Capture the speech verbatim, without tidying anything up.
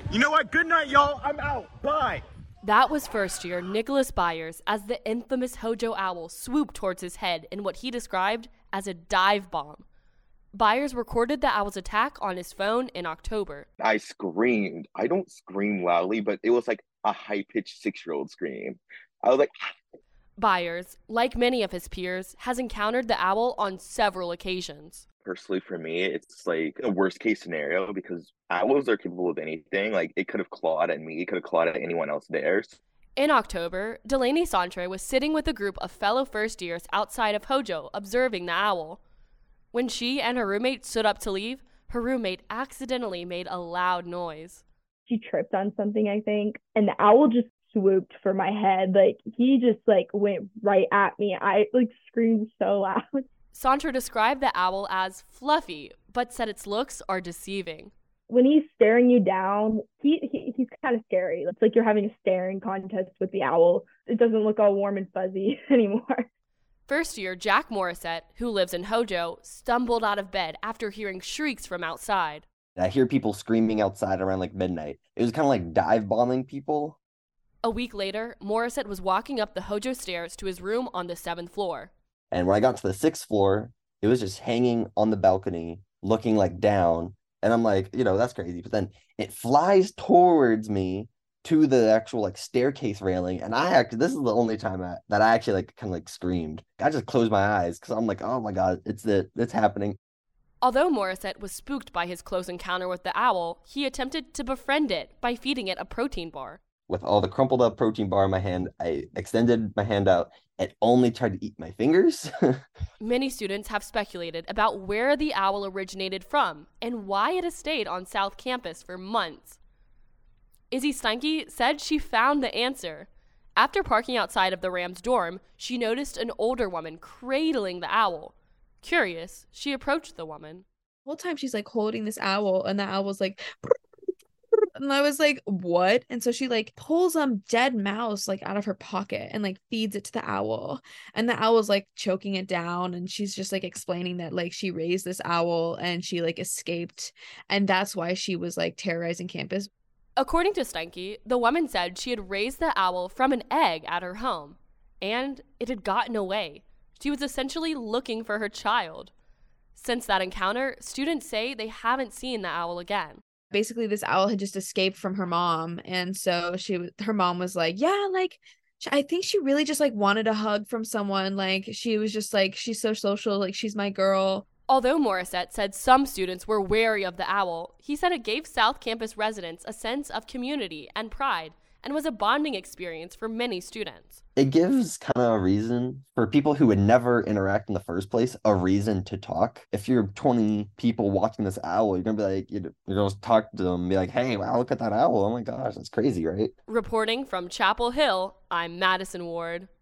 You know what? Good night, y'all. I'm out. Bye. That was first year Nicholas Byers as the infamous Hojo owl swooped towards his head in what he described as a dive bomb. Byers recorded the owl's attack on his phone in October. I screamed. I don't scream loudly, but it was like a high-pitched six-year-old scream. I was like... Byers, like many of his peers, has encountered the owl on several occasions. Personally, for me, it's like a worst-case scenario because owls are capable of anything. Like, it could have clawed at me. It could have clawed at anyone else there. In October, Delaney Santre was sitting with a group of fellow first-years outside of Hojo observing the owl. When she and her roommate stood up to leave, her roommate accidentally made a loud noise. She tripped on something, I think, and the owl just swooped for my head. Like, he just, like, went right at me. I, like, screamed so loud. Santre described the owl as fluffy, but said its looks are deceiving. When he's staring you down, he, he he's kind of scary. It's like you're having a staring contest with the owl. It doesn't look all warm and fuzzy anymore. First year Jack Morissette, who lives in Hojo, stumbled out of bed after hearing shrieks from outside. I hear people screaming outside around like midnight. It was kind of like dive bombing people. A week later, Morissette was walking up the Hojo stairs to his room on the seventh floor. And when I got to the sixth floor, it was just hanging on the balcony, looking like down. And I'm like, you know, that's crazy. But then it flies towards me to the actual like staircase railing. And I actually, this is the only time I, that I actually like kind of like screamed. I just closed my eyes because I'm like, oh my God, it's it, it's happening. Although Morissette was spooked by his close encounter with the owl, he attempted to befriend it by feeding it a protein bar. With all the crumpled up protein bar in my hand, I extended my hand out and only tried to eat my fingers. Many students have speculated about where the owl originated from and why it has stayed on South Campus for months. Izzy Steinke said she found the answer. After parking outside of the Rams dorm, she noticed an older woman cradling the owl. Curious, she approached the woman. The whole time she's like holding this owl, and the owl was like, and I was like, what? And so she like pulls um dead mouse like out of her pocket and like feeds it to the owl, and the owl's like choking it down, and she's just like explaining that like she raised this owl and she like escaped, and that's why she was like terrorizing campus. According to Steinke, the woman said she had raised the owl from an egg at her home, and it had gotten away. She was essentially looking for her child. Since that encounter, students say they haven't seen the owl again. Basically, this owl had just escaped from her mom, and so she, her mom was like, yeah, like, I think she really just like wanted a hug from someone. Like, she was just like, she's so social, like, she's my girl. Although Morissette said some students were wary of the owl, he said it gave South Campus residents a sense of community and pride and was a bonding experience for many students. It gives kind of a reason for people who would never interact in the first place, a reason to talk. If you're twenty people watching this owl, you're going to be like, you're going to talk to them and be like, hey, wow, look at that owl. Oh my gosh, that's crazy, right? Reporting from Chapel Hill, I'm Madison Ward.